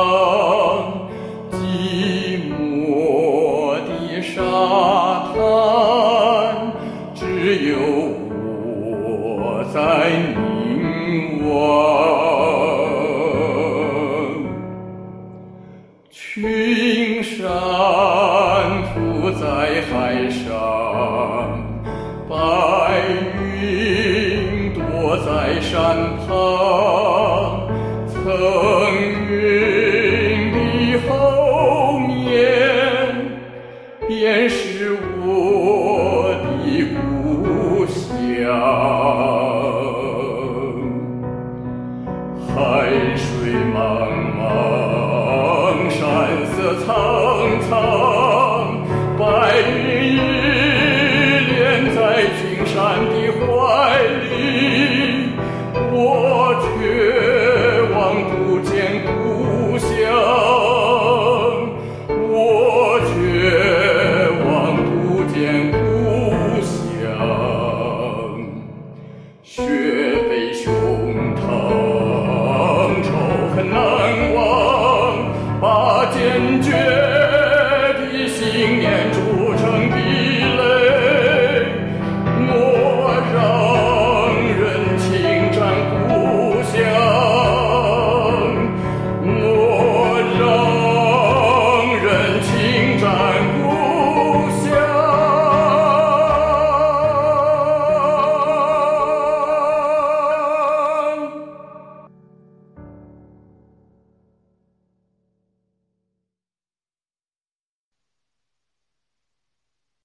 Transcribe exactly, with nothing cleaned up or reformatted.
寂寞的沙滩，只有我在凝望。群山浮在海上，白云躲在山旁，层云的后面便是我的故乡。海水茫茫，山色苍苍，白云依恋在群山的怀里，我却望不见故乡，我却望不见故乡。血沸胸膛，仇恨难忘，拔剑决